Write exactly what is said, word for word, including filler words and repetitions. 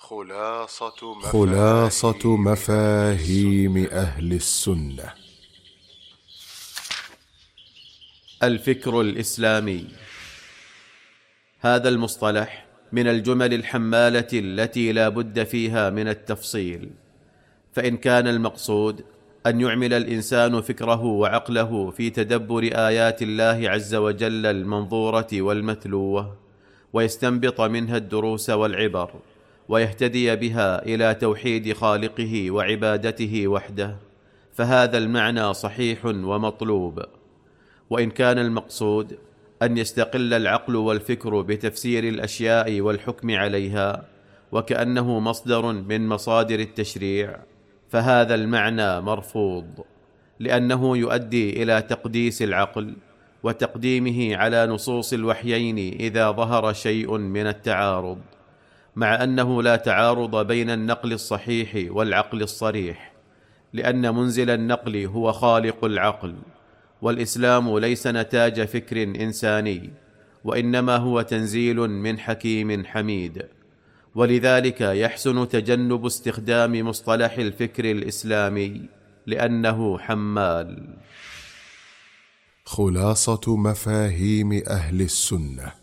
خلاصة خلاصة مفاهيم أهل السنة. الفكر الإسلامي. هذا المصطلح من الجمل الحمالة التي لا بد فيها من التفصيل، فإن كان المقصود أن يعمل الإنسان فكره وعقله في تدبر آيات الله عز وجل المنظورة والمتلوة، ويستنبط منها الدروس والعبر، ويهتدي بها إلى توحيد خالقه وعبادته وحده، فهذا المعنى صحيح ومطلوب. وإن كان المقصود أن يستقل العقل والفكر بتفسير الأشياء والحكم عليها وكأنه مصدر من مصادر التشريع، فهذا المعنى مرفوض، لأنه يؤدي إلى تقديس العقل وتقديمه على نصوص الوحيين إذا ظهر شيء من التعارض، مع أنه لا تعارض بين النقل الصحيح والعقل الصريح، لأن منزل النقل هو خالق العقل، والإسلام ليس نتاج فكر إنساني، وإنما هو تنزيل من حكيم حميد. ولذلك يحسن تجنب استخدام مصطلح الفكر الإسلامي لأنه حمال. خلاصة مفاهيم أهل السنة.